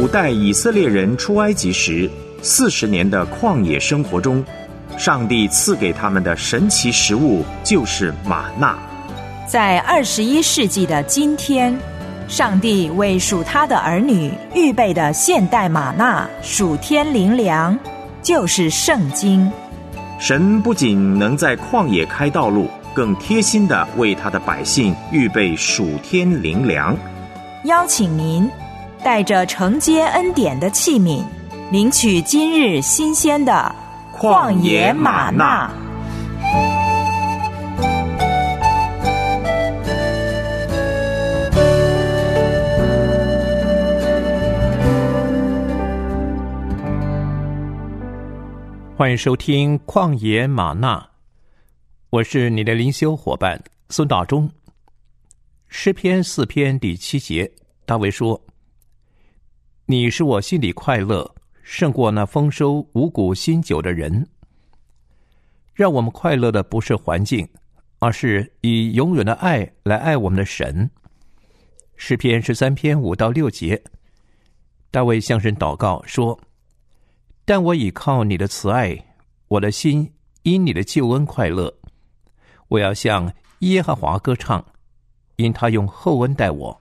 古代以色列人出埃及时40年的旷野生活中，上帝赐给他们的神奇食物就是玛纳。 在21世纪的今天，上帝为属他的儿女预备的现代玛纳属天灵粮，就是圣经。 神不仅能在旷野开道路，更贴心地为他的百姓预备属天灵粮。 邀请您带着承接恩典的器皿，领取今日新鲜的旷野玛纳。 欢迎收听旷野玛纳，我是你的灵修伙伴孙大中。诗篇4篇第7节，大卫说：你使我心里快乐，胜过那丰收五谷新酒的人。让我们快乐的不是环境，而是以永远的爱来爱我们的神。诗篇13篇5到6节，大卫向神祷告说：但我倚靠你的慈爱，我的心因你的救恩快乐。我要向耶和华歌唱，因他用厚恩待我。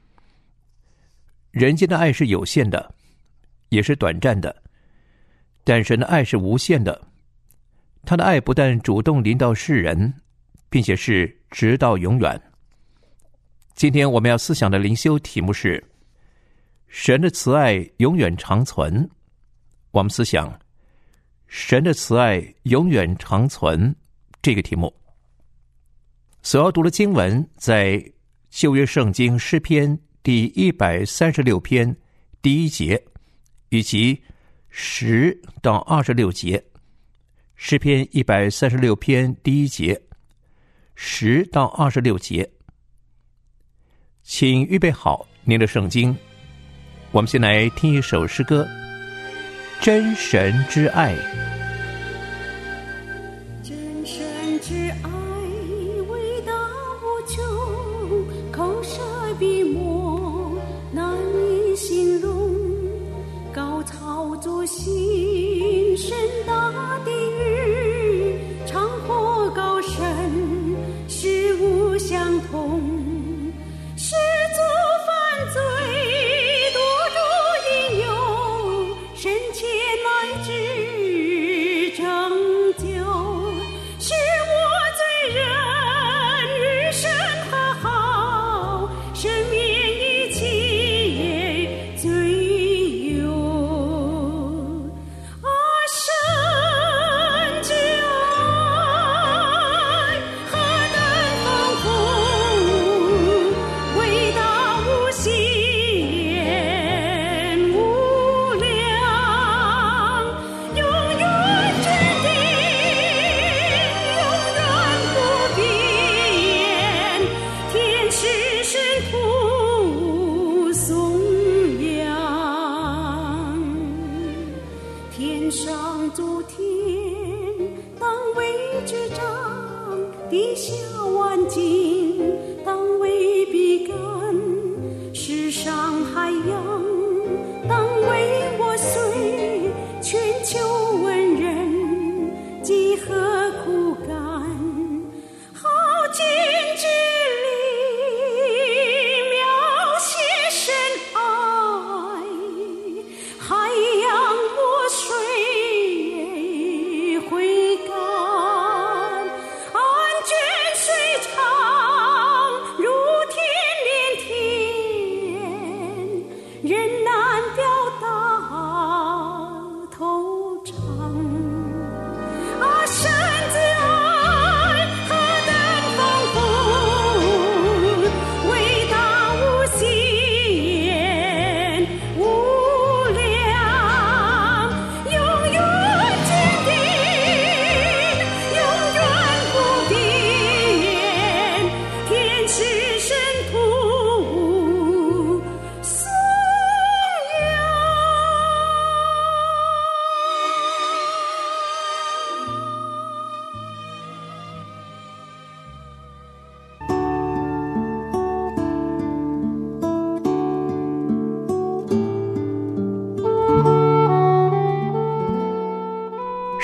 人间的爱是有限的，也是短暂的，但神的爱是无限的。他的爱不但主动临到世人，并且是直到永远。今天我们要思想的灵修题目是神的慈爱永远长存。我们思想神的慈爱永远长存这个题目。所要读的经文在旧约圣经诗篇第136篇第1节，以及10到26节。诗篇136篇第1节，10到26节。请预备好您的圣经，我们先来听一首诗歌，真神之爱。 真神之爱伟大无穷，口舌笔墨难以形容，高操作心深大地狱，长阔高深实无相同，始作犯罪多助引诱，深切乃至拯救，使我罪人与神和好，赦免一切罪忧。神之爱何等丰富，伟大无限无量，永远坚定，永远不变，天使神徒颂扬。天上诸天当为之长，地下万境当为笔杆，世上海洋当为我随，全球文人几何苦干，好尽之力描写神爱，海洋没水挥干，安卷水长如天连天，人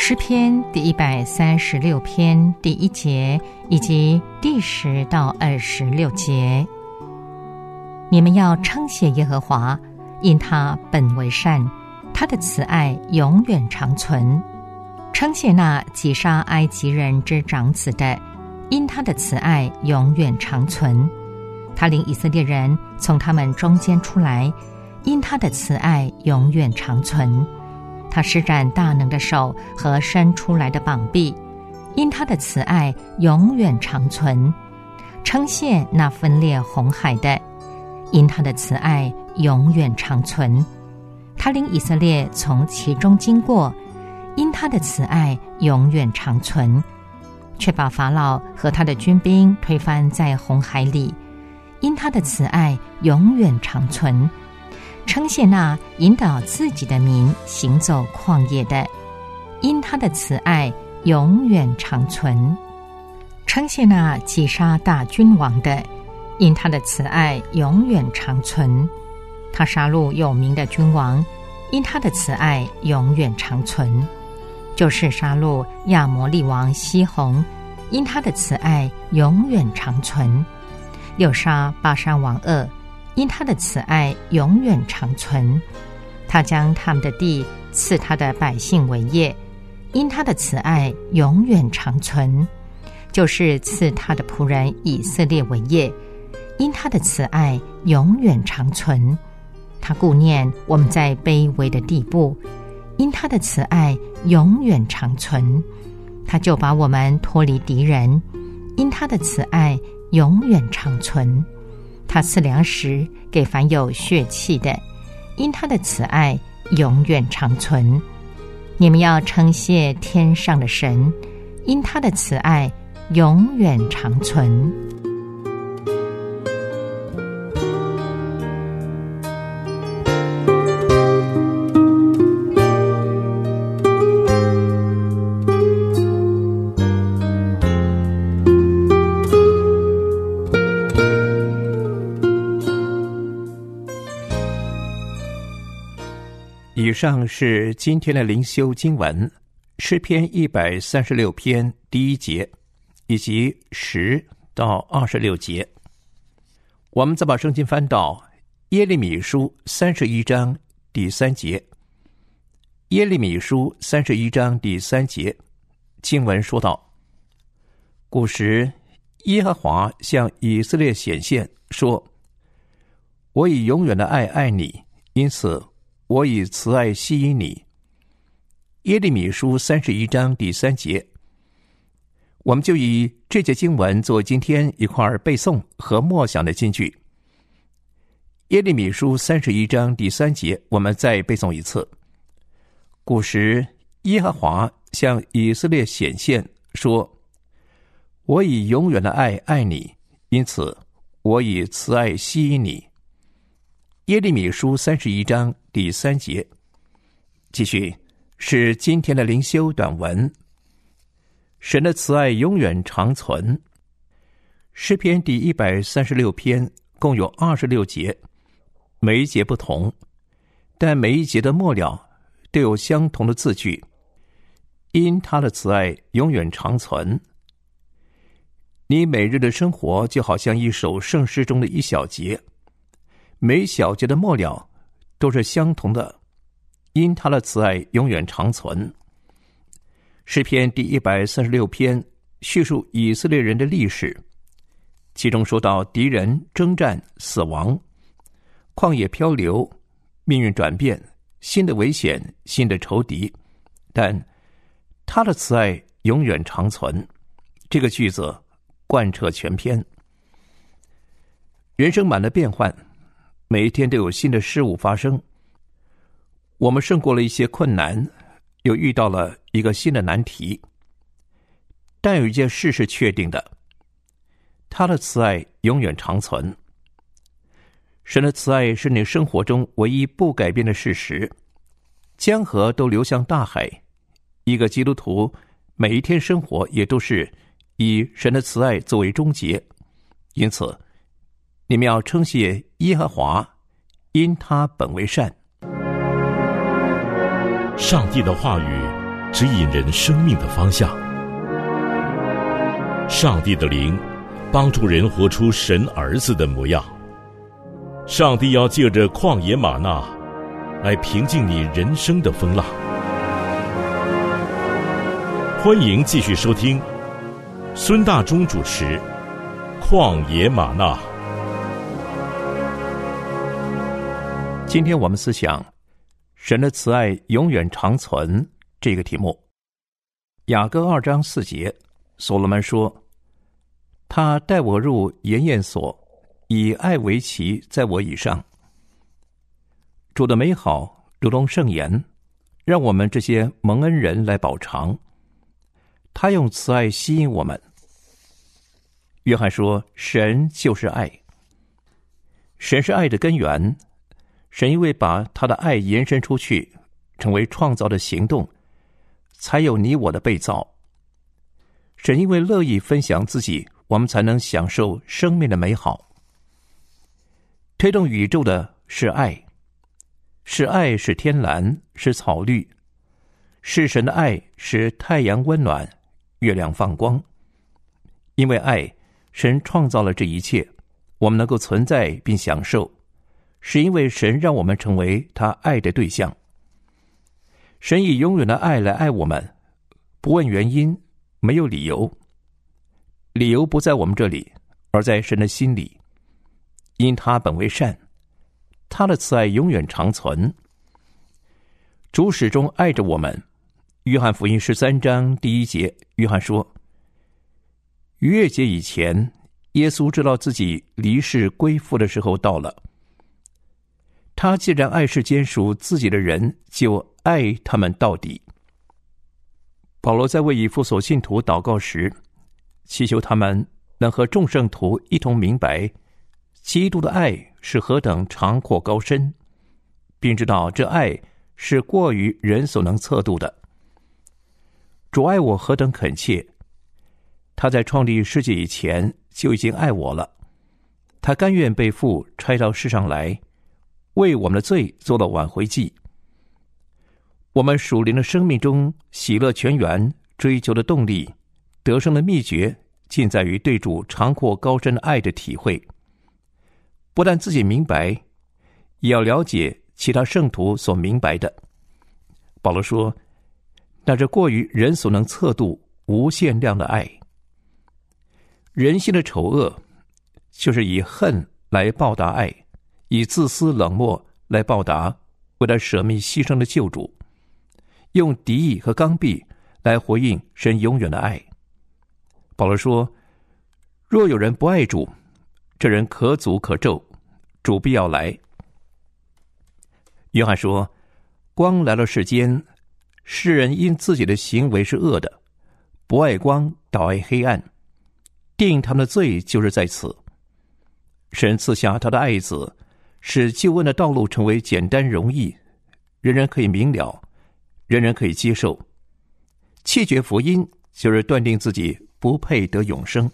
诗篇第136篇第1节以及第10到26节。你们要称谢耶和华，因他本为善，他的慈爱永远长存。称谢那击杀埃及人之长子的，因他的慈爱永远长存。他领以色列人从他们中间出来，因他的慈爱永远长存。他施展大能的手和伸出来的膀臂，因他的慈爱永远长存。称谢那分裂红海的，因他的慈爱永远长存。他领以色列从其中经过，因他的慈爱永远长存。却把法老和他的军兵推翻在红海里，因他的慈爱永远长存。称谢那引导自己的民行走旷野的，因他的慈爱永远长存。称谢那击杀大君王的，因他的慈爱永远长存。他杀戮有名的君王，因他的慈爱永远长存。就是杀戮亚摩利王西宏，因他的慈爱永远长存。又杀巴珊王噩，因他的慈爱永远长存。他将他们的地赐他的百姓为业，因他的慈爱永远长存。就是赐他的仆人以色列为业，因他的慈爱永远长存。他顾念我们在卑微的地步，因他的慈爱永远长存。他就把我们脱离敌人，因他的慈爱永远长存。他赐粮食给凡有血气的，因他的慈爱永远长存。你们要称谢天上的神，因他的慈爱永远长存。 以上是今天的灵修经文，诗篇136篇第1节以及10到26节。我们再把圣经翻到耶利米书31章第3节。耶利米书31章第3节，经文说道：古时耶和华向以色列显现，说：我以永远的爱爱你，因此我以慈爱吸引你。耶利米书31章第3节，我们就以这节经文做今天一块背诵和默想的金句。耶利米书31章第3节，我们再背诵一次。古时耶和华向以色列显现，说：我以永远的爱爱你，因此我以慈爱吸引你。耶利米书31章第3节。继续是今天的灵修短文。神的慈爱永远长存。诗篇第136篇共有26节，每一节不同，但每一节的末了都有相同的字句，因他的慈爱永远长存。你每日的生活就好像一首圣诗中的一小节，每小节的末了都是相同的，因他的慈爱永远长存。诗篇第136篇叙述以色列人的历史，其中说到敌人征战、死亡、旷野漂流、命运转变、新的危险、新的仇敌，但他的慈爱永远长存。这个句子贯彻全篇。人生满了变幻，每一天都有新的事物发生。我们胜过了一些困难，又遇到了一个新的难题。但有一件事是确定的，他的慈爱永远长存。神的慈爱是你生活中唯一不改变的事实。江河都流向大海，一个基督徒每一天生活也都是以神的慈爱作为终结。因此你们要称谢耶和华，因他本为善。 上帝的话语指引人生命的方向。上帝的灵帮助人活出神儿子的模样。上帝要借着旷野吗哪来平静你人生的风浪。欢迎继续收听孙大中主持《旷野吗哪》。 今天我们思想神的慈爱永远长存这个题目。雅歌2章4节，所罗门说：他带我入筵宴所，以爱为旗在我以上。主的美好如同圣言，让我们这些蒙恩人来饱尝。他用慈爱吸引我们。约翰说，神就是爱。神是爱的根源。神因为把他的爱延伸出去，成为创造的行动，才有你我的被造。神因为乐意分享自己，我们才能享受生命的美好。推动宇宙的是爱，是爱使天蓝，是草绿，是神的爱使太阳温暖，月亮放光。因为爱，神创造了这一切，我们能够存在并享受，是因为神让我们成为他爱的对象。神以永远的爱来爱我们，不问原因，没有理由。理由不在我们这里，而在神的心里。因他本为善，他的慈爱永远长存。主始终爱着我们。约翰福音13章1节，约翰说，逾越节以前，耶稣知道自己离世归父的时候到了。他既然爱世间属自己的人，就爱他们到底。保罗在为以弗所信徒祷告时，祈求他们能和众圣徒一同明白基督的爱是何等长阔高深，并知道这爱是过于人所能测度的。主爱我何等恳切，他在创立世界以前就已经爱我了。他甘愿被父差到世上来，为我们的罪做了挽回祭。我们属灵的生命中喜乐泉源、追求的动力、得胜的秘诀，尽在于对主长阔高深的爱的体会。不但自己明白，也要了解其他圣徒所明白的。保罗说，那这过于人所能测度、无限量的爱。人性的丑恶，就是以恨来报答爱，以自私冷漠来报答为了舍命牺牲的救主，用敌意和刚愎来回应神永远的爱。保罗说，若有人不爱主，这人可诅可咒，主必要来。约翰说，光来到世间，世人因自己的行为是恶的，不爱光，倒爱黑暗，定他们的罪就是在此。神赐下他的爱子，使救恩的道路成为简单容易，人人可以明了，人人可以接受。弃绝福音，就是断定自己不配得永生。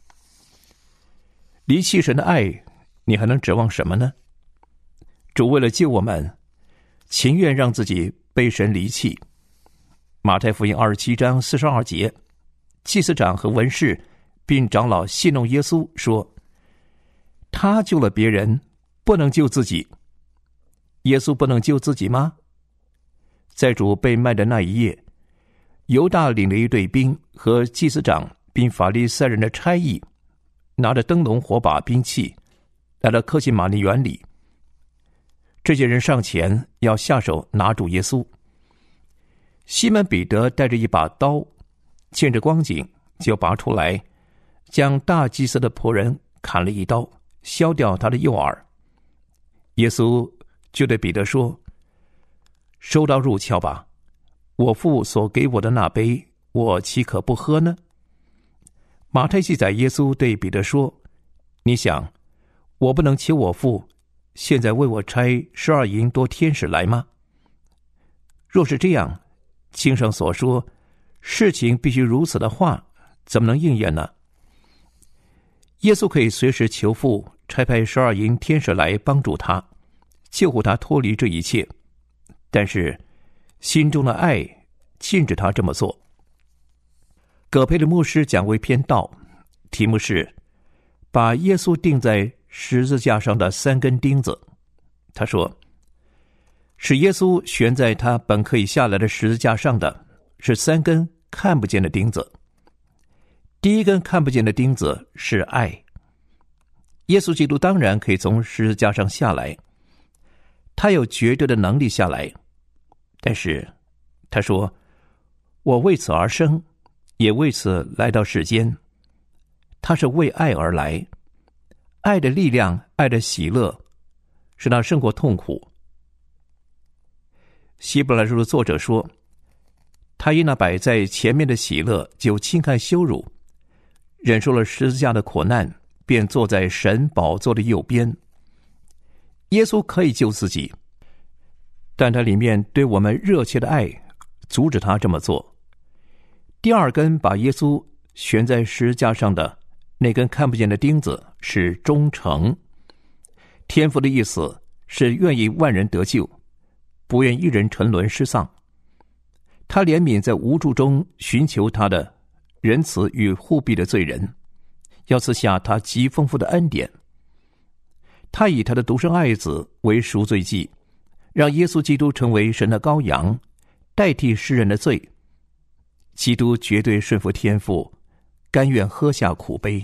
离弃神的爱，你还能指望什么呢？主为了救我们，情愿让自己被神离弃。马太福音27章42节，祭司长和文士并长老戏弄耶稣说，他救了别人，不能救自己。耶稣不能救自己吗？在主被卖的那一夜，犹大领了一队兵和祭司长并法利赛人的差役，拿着灯笼火把兵器，来到客西马尼园里。这些人上前要下手拿住耶稣。西门彼得带着一把刀，见着光景就拔出来，将大祭司的仆人砍了一刀，削掉他的右耳。耶稣就对彼得说，收刀入鞘吧，我父所给我的那杯，我岂可不喝呢？马太记载耶稣对彼得说，你想，我不能求我父现在为我差12营多天使来吗？若是这样，经上所说事情必须如此的话，怎么能应验呢？耶稣可以随时求父差派12营天使来帮助他，救护他脱离这一切，但是心中的爱禁止他这么做。葛培的牧师讲过一篇道，题目是把耶稣钉在十字架上的3根钉子。他说，使耶稣悬在他本可以下来的十字架上的是3根看不见的钉子。第一根看不见的钉子是爱。耶稣基督当然可以从十字架上下来，他有绝对的能力下来，但是他说，我为此而生，也为此来到世间。他是为爱而来，爱的力量，爱的喜乐使他胜过痛苦。希伯来书的作者说，他因那摆在前面的喜乐，就轻看羞辱，忍受了十字架的苦难，便坐在神宝座的右边。耶稣可以救自己，但他里面对我们热切的爱阻止他这么做。第2根把耶稣悬在十字架上的那根看不见的钉子是忠诚。天父的意思是愿意万人得救，不愿一人沉沦失丧。他怜悯在无助中寻求他的仁慈与护庇的罪人，要赐下他极丰富的恩典。他以他的独生爱子为赎罪祭，让耶稣基督成为神的羔羊，代替世人的罪。基督绝对顺服天父，甘愿喝下苦杯。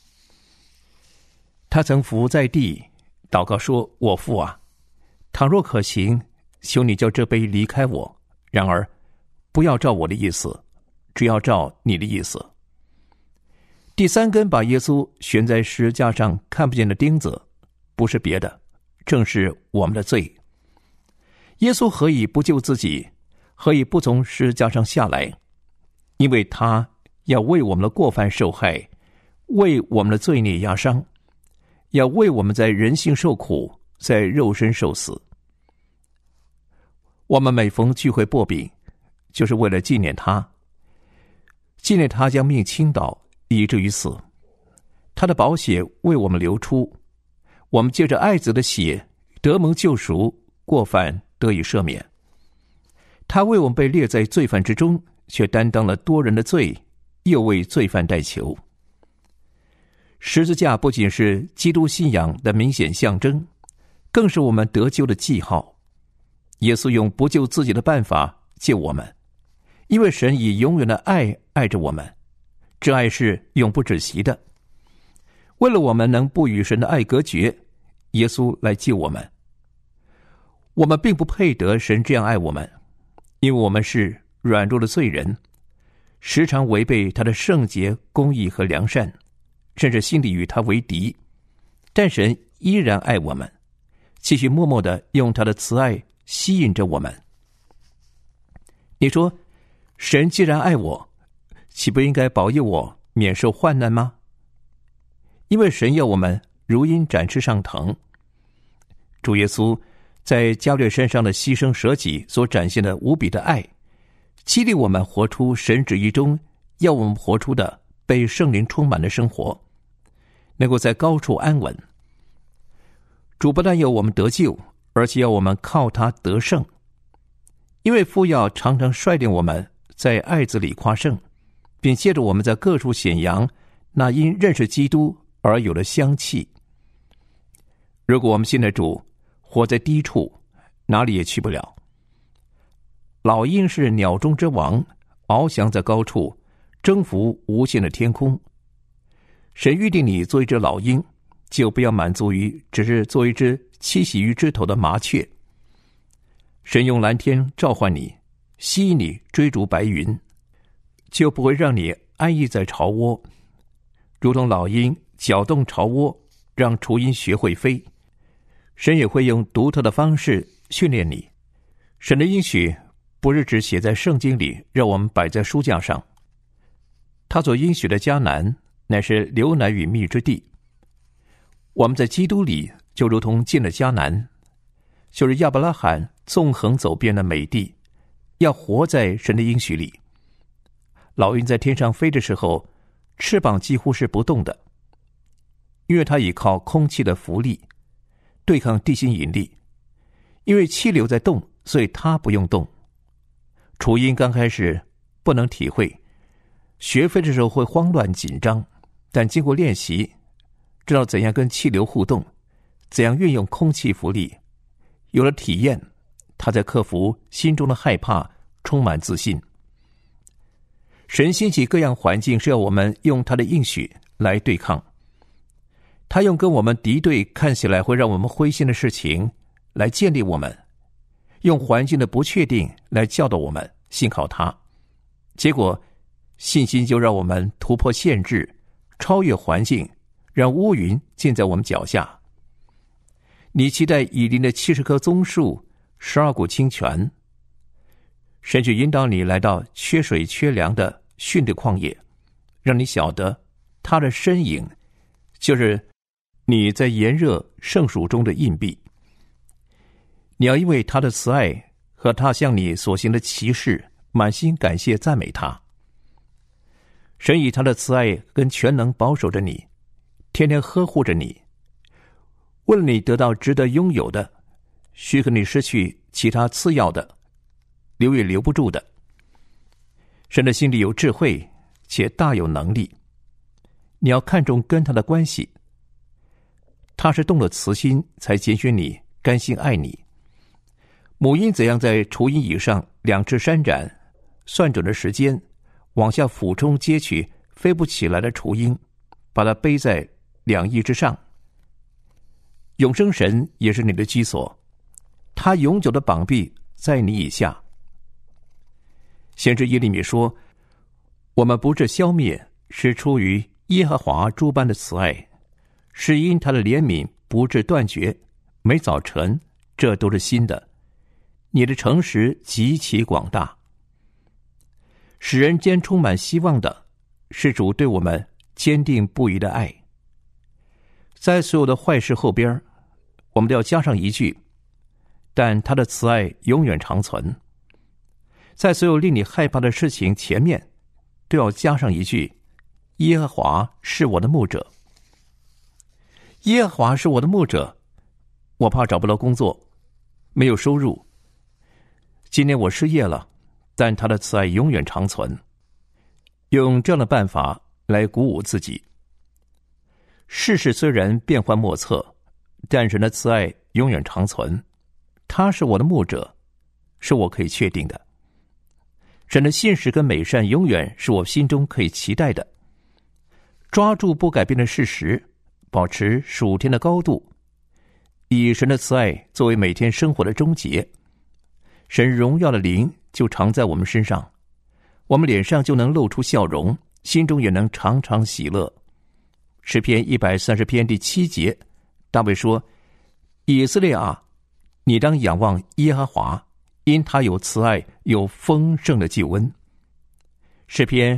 他曾伏在地祷告说，我父啊，倘若可行，求你叫这杯离开我，然而不要照我的意思，只要照你的意思。第3根把耶稣悬在十字架上看不见的钉子，不是别的，正是我们的罪。耶稣何以不救自己，何以不从十字架上下来？因为他要为我们的过犯受害，为我们的罪孽压伤，要为我们在人性受苦，在肉身受死。我们每逢聚会擘饼，就是为了纪念他，纪念他将命倾倒，以至于死。他的宝血为我们流出，我们借着爱子的血得蒙救赎，过犯得以赦免。他为我们被列在罪犯之中，却担当了多人的罪，又为罪犯代求。十字架不仅是基督信仰的明显象征，更是我们得救的记号。耶稣用不救自己的办法救我们，因为神以永远的爱爱着我们，这爱是永不止息的。为了我们能不与神的爱隔绝，耶稣来救我们。我们并不配得神这样爱我们，因为我们是软弱的罪人，时常违背他的圣洁、公义和良善，甚至心里与他为敌。但神依然爱我们，继续默默地用他的慈爱吸引着我们。你说，神既然爱我，岂不应该保佑我免受患难吗？因为神要我们如鹰展翅上腾。主耶稣在加略山上的牺牲舍己所展现的无比的爱，激励我们活出神旨意中要我们活出的被圣灵充满的生活，能够在高处安稳。主不但要我们得救，而且要我们靠他得胜。因为父要常常率领我们在爱子里夸胜，并借着我们在各处显扬那因认识基督而有的香气。如果我们信的主活在低处，哪里也去不了。老鹰是鸟中之王，翱翔在高处，征服无限的天空。神预定你做一只老鹰，就不要满足于只是做一只栖息于枝头的麻雀。神用蓝天召唤你，吸引你追逐白云，就不会让你安逸在巢窝。如同老鹰搅动巢窝，让雏鹰学会飞，神也会用独特的方式训练你。神的应许不是只写在圣经里，让我们摆在书架上。他所应许的迦南乃是流奶与蜜之地。我们在基督里就如同进了迦南，就是亚伯拉罕纵横走遍了美地，要活在神的应许里。老鹰在天上飞的时候，翅膀几乎是不动的，因为它倚靠空气的浮力对抗地心引力。因为气流在动，所以它不用动。 雏鹰刚开始不能体会，学飞的时候会慌乱紧张，但经过练习，知道怎样跟气流互动，怎样运用空气浮力，有了体验，他在克服心中的害怕，充满自信。神兴起各样环境是要我们用他的应许来对抗，他用跟我们敌对看起来会让我们灰心的事情来建立我们，用环境的不确定来教导我们信靠他，结果信心就让我们突破限制，超越环境，让乌云尽在我们脚下。你期待以林的70棵棕树，12股清泉，神去引导你来到缺水缺粮的逊的旷野，让你晓得他的身影就是你在炎热盛暑中的印币。你要因为他的慈爱和他向你所行的奇事满心感谢赞美他。神以他的慈爱跟全能保守着你，天天呵护着你，为了你得到值得拥有的，许可你失去其他次要的，留也留不住的。神的心里有智慧，且大有能力。你要看重跟他的关系，他是动了慈心才拣选你，甘心爱你。母鹰怎样在雏鹰以上两翅扇展，算准了时间，往下俯冲接取飞不起来的雏鹰，把它背在两翼之上。永生神也是你的居所，他永久的膀臂在你以下。先知耶利米说，我们不致消灭，是出于耶和华诸般的慈爱，是因他的怜悯不致断绝，每早晨这都是新的。你的诚实极其广大，使人间充满希望的是主对我们坚定不移的爱。在所有的坏事后边，我们都要加上一句，但他的慈爱永远长存。在所有令你害怕的事情前面，都要加上一句，耶和华是我的牧者。耶和华是我的牧者，我怕找不到工作，没有收入。今年我失业了，但他的慈爱永远长存。用这样的办法来鼓舞自己。世事虽然变幻莫测，但神的慈爱永远长存。他是我的牧者，是我可以确定的。神的信实跟美善永远是我心中可以期待的。抓住不改变的事实，保持属天的高度，以神的慈爱作为每天生活的终结，神荣耀的灵就常在我们身上，我们脸上就能露出笑容，心中也能常常喜乐。诗篇130篇第7节，大卫说，以色列啊，你当仰望耶和华，因他有慈爱，有丰盛的救恩。诗篇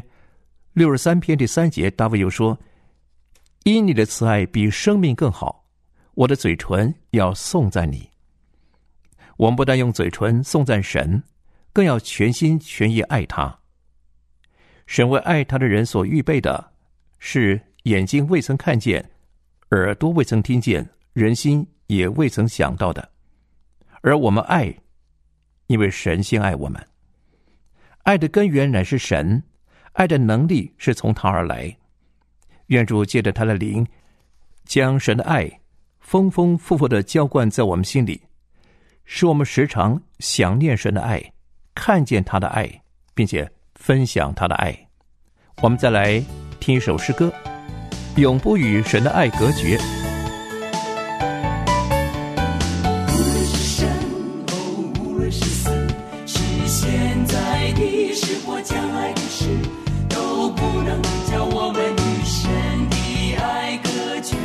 63篇第3节，大卫又说，因你的慈爱比生命更好，我的嘴唇要颂赞你。我们不但用嘴唇颂赞神，更要全心全意爱他。神为爱他的人所预备的，是眼睛未曾看见，耳朵未曾听见，人心也未曾想到的。而我们爱，因为神先爱我们。爱的根源乃是神，爱的能力是从他而来。愿主借着他的灵，将神的爱丰丰富富地浇灌在我们心里，使我们时常想念神的爱，看见他的爱，并且分享他的爱。我们再来听一首诗歌，永不与神的爱隔绝。 无论是生哦，无论是死，是现在的事或将来的事，都不能叫我们与神的爱隔绝。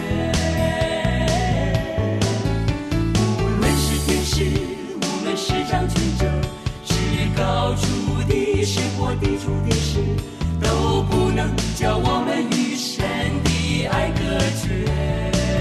无论是天使，无论是掌权者，是高处的事或低处的事，都不能叫我们与神的爱隔绝。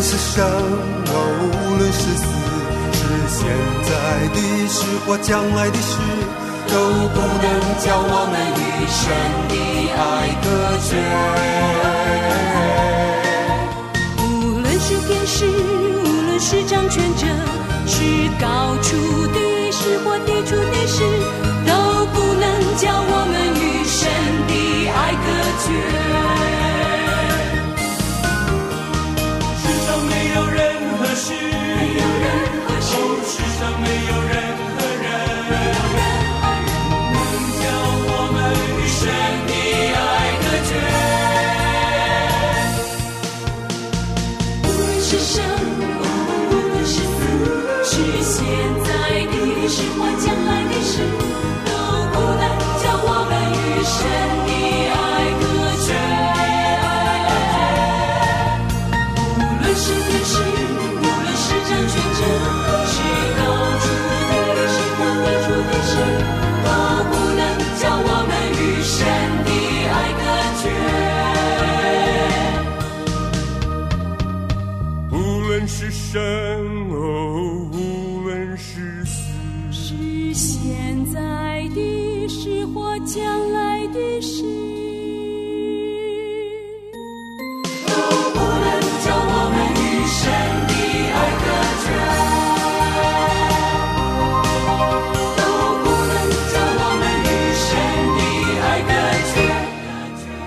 是生无论是死，是现在的事或将来的事，都不能叫我们与神的爱隔绝。 无论是天使，无论是掌权者，是高处的事或低处的事，都不能叫我们与神的爱隔绝。 世上没有任何事，世上没有任何人能叫我们与神的爱隔绝。无论是生，无论是死，是现在的事或将来的事，都不能叫我们与神的爱隔绝。无论是天使，无论是掌权者，是高处的事或低处的事，都不能叫我们与神的爱隔绝。 无论是生无论是死， 是现在的事或将来的事， 都不能叫我们与神的爱隔绝，都不能叫我们与神的爱隔绝。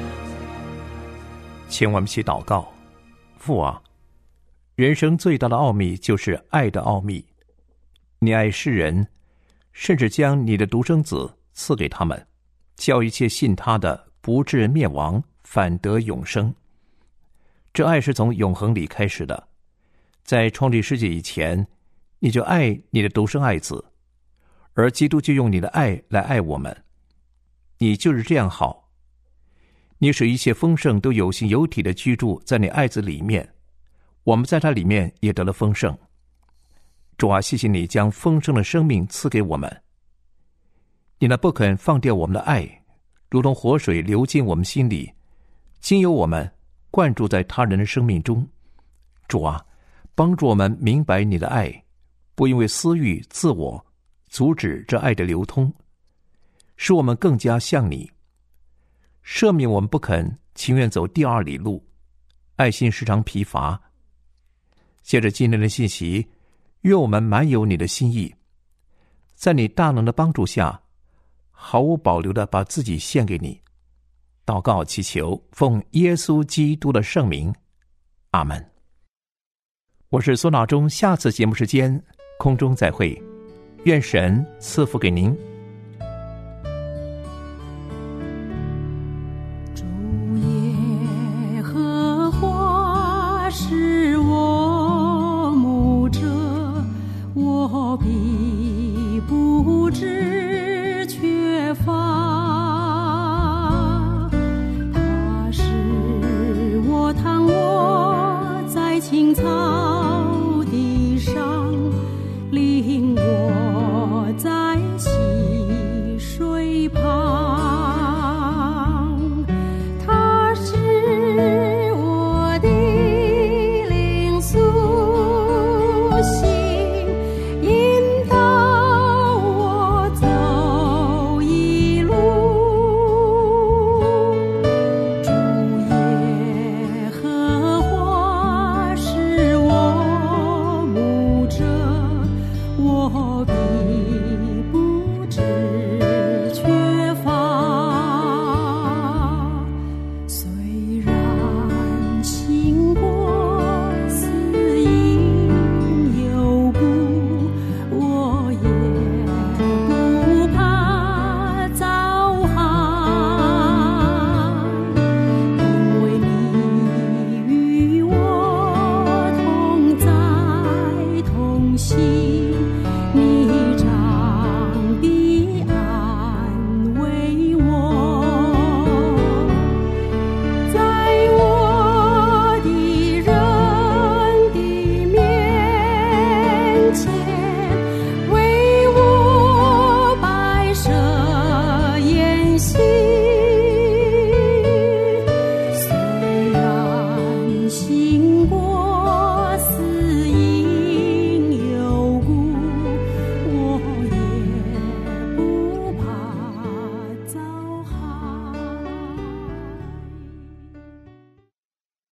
请我们一起祷告。父啊，人生最大的奥秘就是爱的奥秘。你爱世人，甚至将你的独生子赐给他们，叫一切信他的不至灭亡，反得永生。这爱是从永恒里开始的，在创立世界以前，你就爱你的独生爱子，而基督就用你的爱来爱我们。你就是这样好，你使一切丰盛都有形有体的居住在你爱子里面，我们在他里面也得了丰盛。主啊，谢谢你将丰盛的生命赐给我们，你那不肯放掉我们的爱，如同活水流进我们心里，经由我们灌注在他人的生命中。主啊，帮助我们明白你的爱，不因为私欲自我阻止这爱的流通，使我们更加像你。赦免我们不肯情愿走第二里路，爱心时常疲乏。借着今天的信息，愿我们满有你的心意，在你大能的帮助下，毫无保留地把自己献给你。祷告祈求，奉耶稣基督的圣名，阿们。我是苏闹中，下次节目时间空中再会，愿神赐福给您。